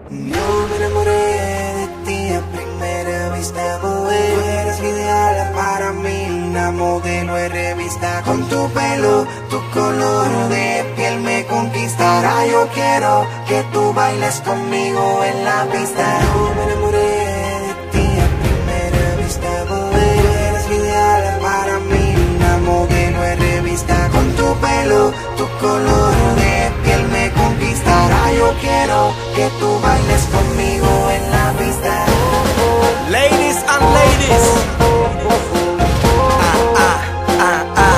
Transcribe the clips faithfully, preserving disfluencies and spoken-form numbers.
Yo me enamoré de ti a primera vista, mujer. Tú eres la ideal para mí, una modelo de revista. Con tu pelo, tu color de piel me conquistará. Yo quiero que tú bailes conmigo en la pista. Yo me enamoré de ti a primera vista, mujer. Tú eres la ideal para mí, una modelo de revista. Con tu pelo, tu color de piel me conquistará. Yo quiero que tú bailes conmigo en la pista. Ladies and ladies, ah, ah, ah, ah.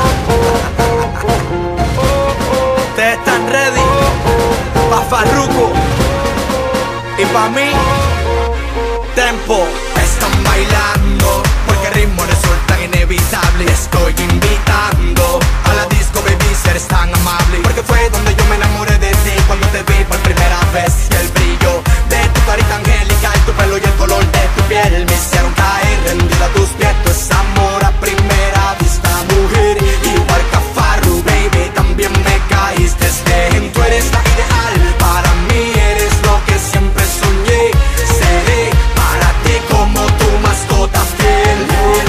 Ustedes están ready pa' Farruko y pa' mí, tempo. Están bailando porque el ritmo resulta inevitable. Estoy invitando a la disco, baby, ser tan amable. Porque fue donde yo me enamoré de ti, cuando te vi por primera vez. Y el brillo de tu carita angélica, y tu pelo y el color de tu piel me hicieron caer rendida a tus pies. Tu es amor a primera vista, mujer. Igual que a Farru, baby, también me caíste bien. Tú eres la ideal para mí, eres lo que siempre soñé. Seré para ti como tu mascota fiel.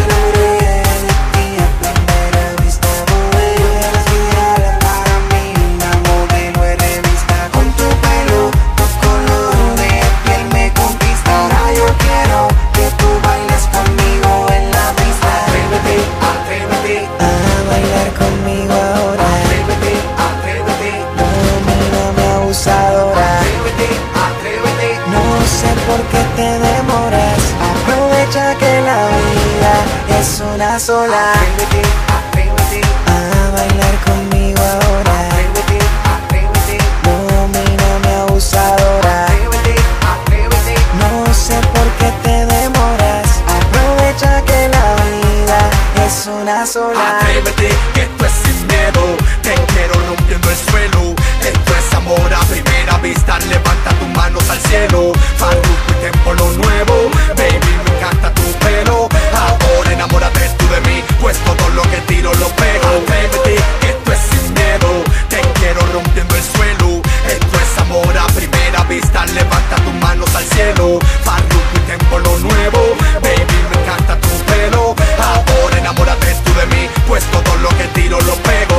Es una sola. Atrévete, atrévete a bailar conmigo ahora. Atrévete, atrévete. No, mírame abusadora. Atrévete, atrévete. No sé por qué te demoras. Aprovecha que la vida es una sola. Atrévete, que esto es sin miedo. Te quiero rompiendo el suelo. Esto es amor a primera vista. Levanta tus manos al cielo. Farruko y Tempo lo nuevo. Baby, me encanta tu pelo. Ahora enamórate tú de mí, pues todo lo que tiro lo pego. Atrévete, que esto es sin miedo. Te quiero rompiendo el suelo. Esto es amor a primera vista. Levanta tus manos al cielo. Farruko y Tempo lo nuevo. Baby, me encanta tu pelo. Ahora enamórate tú de mí, pues todo lo que tiro lo pego.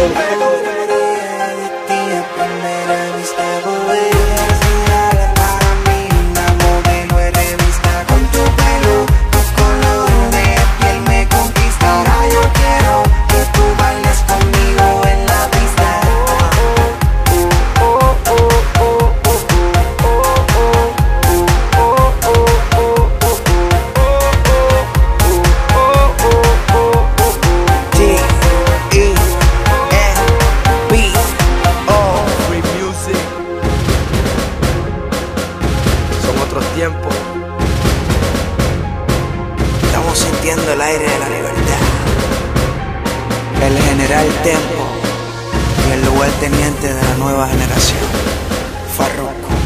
Tiempo. Estamos sintiendo el aire de la libertad. El general Tempo y el lugarteniente de la nueva generación, Farruko.